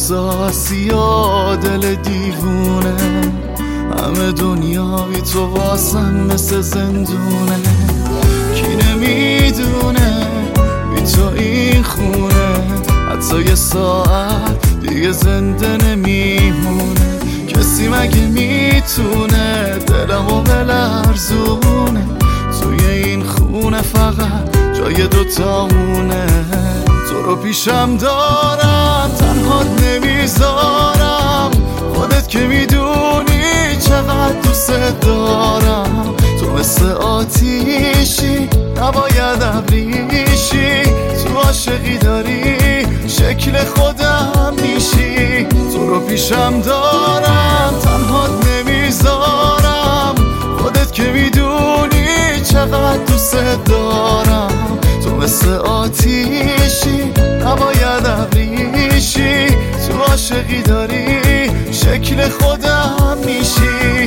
احساسی یا دل دیوونه، همه دنیا بی تو واسم مثل زندونه. کی نمیدونه بی تو این خونه حتی یه ساعت دیگه زنده نمیمونه. کسی مگه میتونه دلمو بلرزونه؟ توی این خونه فقط جای دوتامونه. تو رو پیشم دارم تنهات نمیذارم، خودت که میدونی چقدر دوست دارم. تو مثل آتیشی نباید ابریشی، تو عاشقی داری شکل خودم میشی. تو رو پیشم دارم تنهات نمیذارم، خودت که میدونی چقدر دوست دارم. تو مثل آتیشی نباید ابریشی، تو عاشقی داری شکل خودم میشی.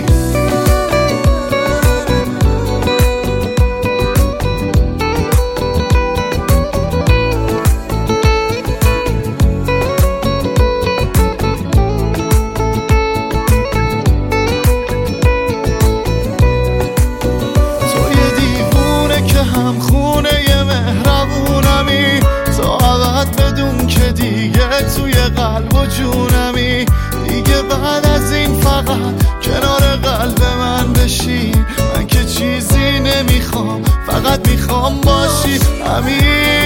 توی قلب و جونمی دیگه بعد از این فقط کنار قلب من بشی. من که چیزی نمیخوام، فقط میخوام باشی همین.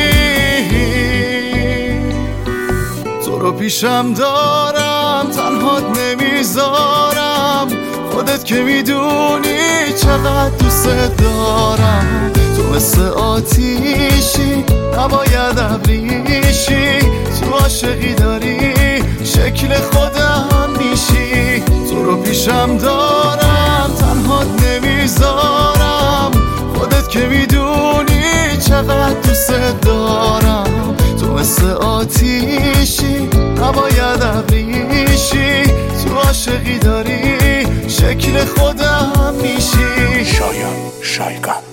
تو رو پیشم دارم تنهات نمیذارم، خودت که میدونی چقدر دوست دارم. تو مثل آتیشی نباید ابریشی، تو عاشقی داری شکل خودم میشی. تو رو پیشم دارم تنهات نمیذارم، خودت که میدونی چقدر دوست دارم. تو مثل آتیشی نباید ابریشی، تو عاشقی داری شکل خودم میشی. شایان شایگان.